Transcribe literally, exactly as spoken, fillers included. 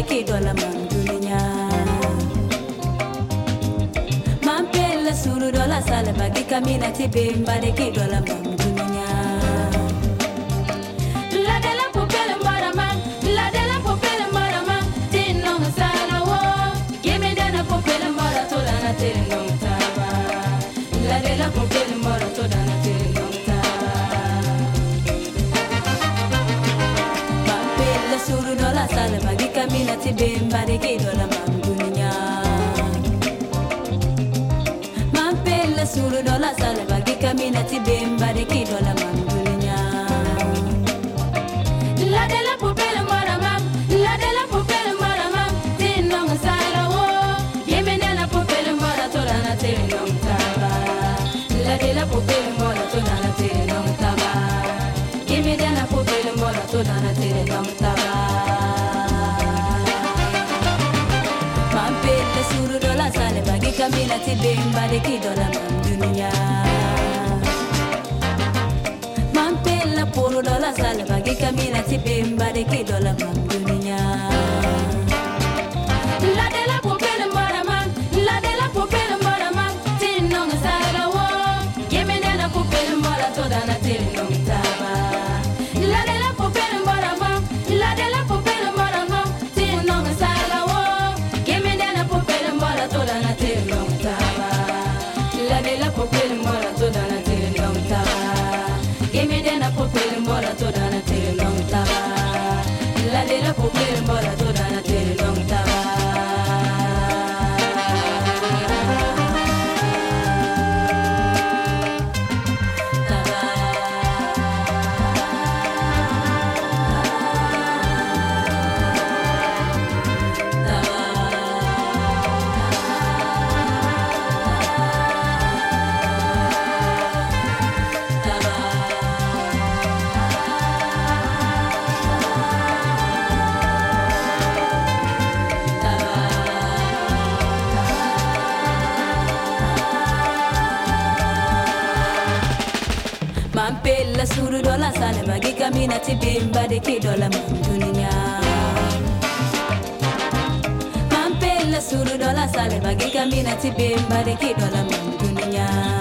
ke dola mam dunia mam pella suru dola sala bagi kamina tibe mbade ke dola mam dunia la de la popela mara man la de la popela mara man tin no sala wo give de na popela mara to na tin no taba la de la popela mara to na tin no taba mam pella suru dola sala bagi kamina tibe mbade ke dola mam dunia mam pella suru dola sala bagi kamina tibe mbade ke dola mam dunia la de la popela mara mam la de la popela mara mam tin no sala wo yeme de la popela mara to na tin no taba la de la popela mara to na tin no taba yeme de la popela mara to na tin no taba mam pella suru dola sala bagi kamina tibe mbade ke dola mam dunia mam pella polo dola sala bagi kamina tibe mbade ke dola mam dunia la de la popela mara mam la de la popela mara mam tin no sala wo yeme de la popela mara to na tin no taba la de la popela mara mam la de la popela mara mam tin no sala wo yeme de la popela mara to na tin no taba la de la popela mara to na tin no taba yeme de la popela mara to na tin no taba la de la popela mara to na tin no taba mam pella suru dola sala bagi kamina tibe mbade ke dola mam dunia mam pella suru dola sala bagi kamina tibe mbade ke dola mam dunia